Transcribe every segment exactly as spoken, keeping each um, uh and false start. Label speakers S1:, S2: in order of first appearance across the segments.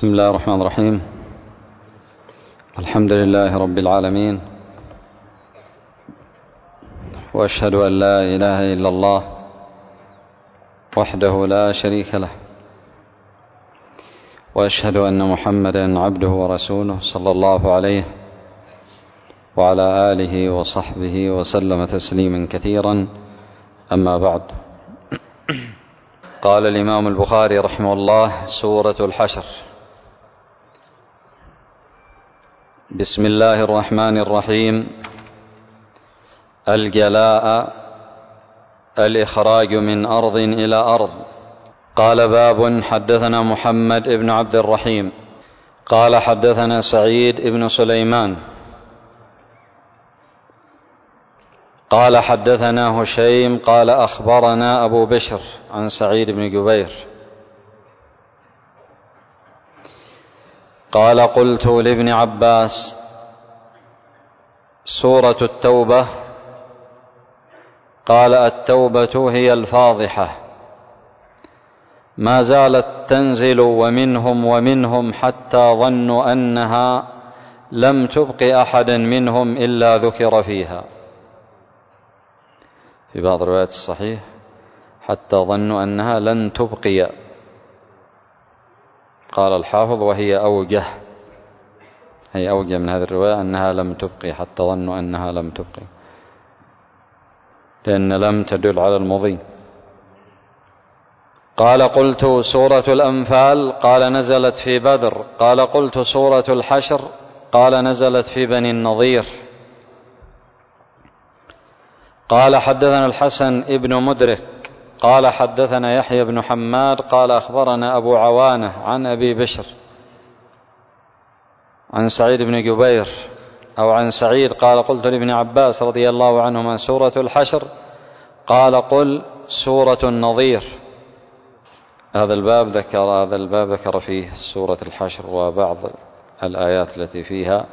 S1: بسم الله الرحمن الرحيم. الحمد لله رب العالمين، وأشهد أن لا إله إلا الله وحده لا شريك له، وأشهد أن محمدا عبده ورسوله صلى الله عليه وعلى آله وصحبه وسلم تسليما كثيرا. أما بعد، قال الإمام البخاري رحمه الله: سورة الحشر. بسم الله الرحمن الرحيم. الجلاء الإخراج من أرض إلى أرض. قال: باب. حدثنا محمد بن عبد الرحيم قال حدثنا سعيد بن سليمان قال حدثنا هشيم قال أخبرنا أبو بشر عن سعيد بن جبير قال: قلت لابن عباس: سورة التوبة؟ قال: التوبة هي الفاضحة، ما زالت تنزل ومنهم ومنهم حتى ظنوا أنها لم تبق أحدا منهم إلا ذكر فيها. في بعض الروايات الصحيح حتى ظنوا أنها لن تبقي. قال الحافظ: وهي أوجه، هي أوجه من هذه الرواية أنها لم تبقي، حتى ظنوا أنها لم تبقي، لأن لم تدل على المضي. قال: قلت: سورة الأنفال؟ قال: نزلت في بدر. قال: قلت: سورة الحشر؟ قال: نزلت في بني النضير. قال: حدثنا الحسن ابن مدرك قال حدثنا يحيى بن حماد قال أخبرنا أبو عوانة عن أبي بشر عن سعيد بن جبير أو عن سعيد قال: قلت لابن عباس رضي الله عنهما: سورة الحشر؟ قال: قل سورة النظير. هذا الباب ذكر هذا الباب ذكر فيه سورة الحشر وبعض الآيات التي فيها،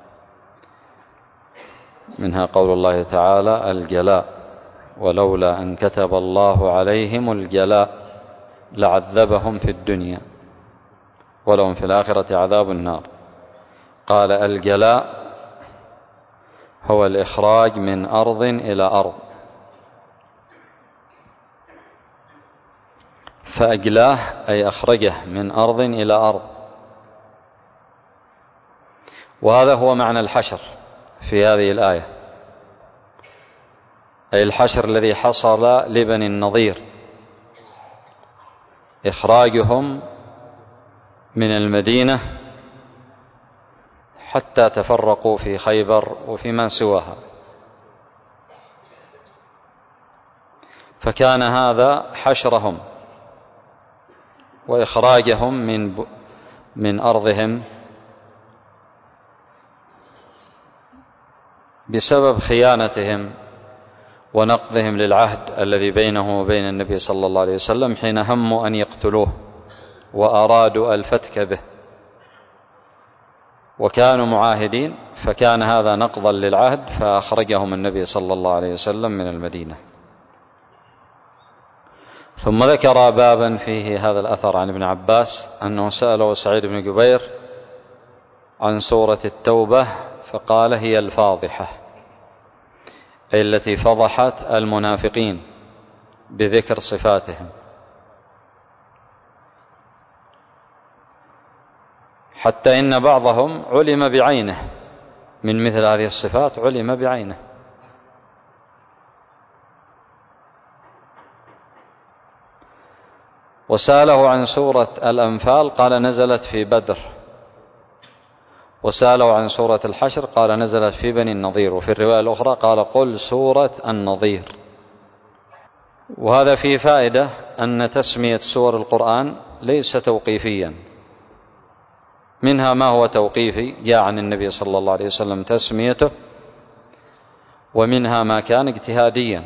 S1: منها قول الله تعالى: الجلاء، ولولا أن كتب الله عليهم الجلاء لعذبهم في الدنيا ولهم في الآخرة عذاب النار. قال: الجلاء هو الإخراج من أرض إلى أرض، فأجلاه أي أخرجه من أرض إلى أرض، وهذا هو معنى الحشر في هذه الآية، أي الحشر الذي حصل لبني النضير، إخراجهم من المدينة حتى تفرقوا في خيبر وفي ما سواها. فكان هذا حشرهم وإخراجهم من من أرضهم بسبب خيانتهم ونقضهم للعهد الذي بينه وبين النبي صلى الله عليه وسلم حين هموا أن يقتلوه وأرادوا الفتك به، وكانوا معاهدين، فكان هذا نقضا للعهد فأخرجهم النبي صلى الله عليه وسلم من المدينة. ثم ذكر بابا فيه هذا الأثر عن ابن عباس أنه سأله سعيد بن جبير عن سورة التوبة فقال: هي الفاضحة، أي التي فضحت المنافقين بذكر صفاتهم، حتى إن بعضهم علم بعينه من مثل هذه الصفات، علم بعينه. وسأله عن سورة الأنفال قال: نزلت في بدر. وسأله عن سورة الحشر قال: نزلت في بني النضير. وفي الرواية الأخرى قال: قل سورة النظير. وهذا فيه فائدة أن تسمية سور القرآن ليس توقيفيا، منها ما هو توقيفي جاء عن النبي صلى الله عليه وسلم تسميته، ومنها ما كان اجتهاديا،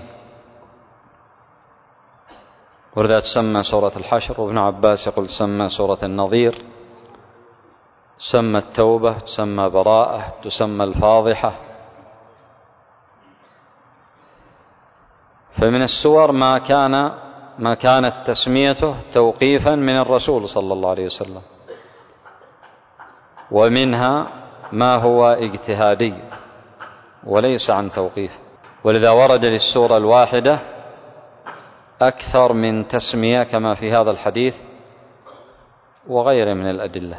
S1: ولذا تسمى سورة الحشر. وابن عباس يقول تسمى سورة النظير، تسمى التوبة، تسمى براءة، تسمى الفاضحة. فمن السور ما كان ما كانت تسميته توقيفا من الرسول صلى الله عليه وسلم، ومنها ما هو اجتهادي وليس عن توقيف، ولذا ورد للسورة الواحدة أكثر من تسمية كما في هذا الحديث وغيره من الأدلة.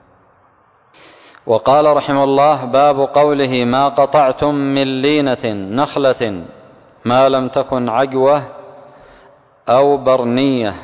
S1: وقال رحمه الله: باب قوله: ما قطعتم من لينة نخلة ما لم تكن عجوة أو برنية.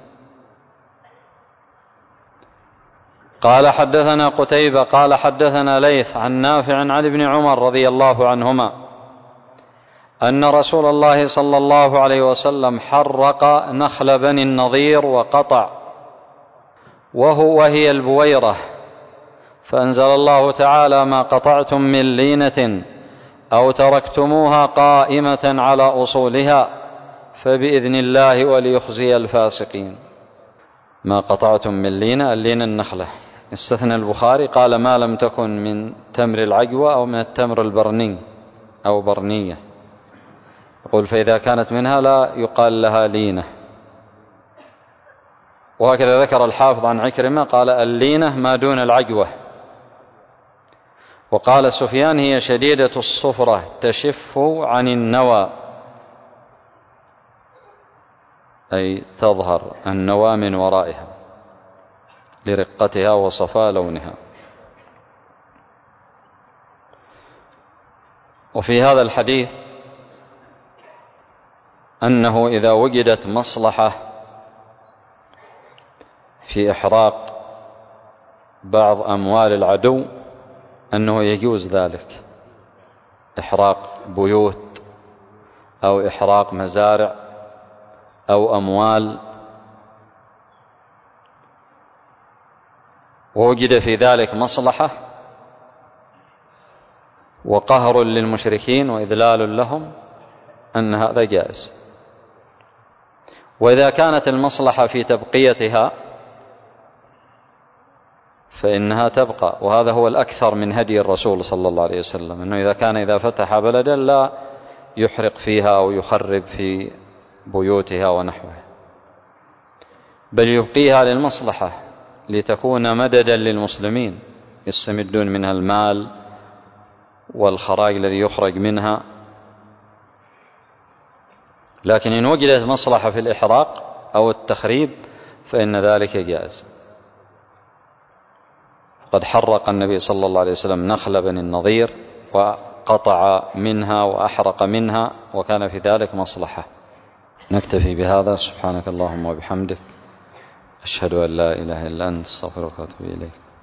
S1: قال حدثنا قتيبة قال حدثنا ليث عن نافع عن ابن عمر رضي الله عنهما أن رسول الله صلى الله عليه وسلم حرق نخل بني النضير وقطع وهو وهي البويرة، فأنزل الله تعالى: ما قطعتم من لينة أو تركتموها قائمة على أصولها فبإذن الله وليخزي الفاسقين. ما قطعتم من لينة، اللينة النخلة، استثنى البخاري قال: ما لم تكن من تمر العجوة أو من التمر البرني أو برنية، يقول فإذا كانت منها لا يقال لها لينة. وهكذا ذكر الحافظ عن عكرمة قال: اللينة ما دون العجوة. وقال سفيان: هي شديدة الصفرة تشف عن النوى، أي تظهر النوى من ورائها لرقتها وصفاء لونها. وفي هذا الحديث أنه إذا وجدت مصلحة في إحراق بعض أموال العدو أنه يجوز ذلك، إحراق بيوت أو إحراق مزارع أو أموال، ووجد في ذلك مصلحة وقهر للمشركين وإذلال لهم أن هذا جائز. وإذا كانت المصلحة في تبقيتها فإنها تبقى، وهذا هو الأكثر من هدي الرسول صلى الله عليه وسلم، أنه إذا كان إذا فتح بلدا لا يحرق فيها أو يخرب في بيوتها ونحوها، بل يبقيها للمصلحة لتكون مددا للمسلمين يستمدون منها المال والخراج الذي يخرج منها. لكن إن وجدت مصلحة في الإحراق أو التخريب فإن ذلك جائز. قد حرق النبي صلى الله عليه وسلم نخل بني النضير وقطع منها وأحرق منها وكان في ذلك مصلحة. نكتفي بهذا. سبحانك اللهم وبحمدك، أشهد أن لا إله إلا أنت، استغفرك وأتوب إليك.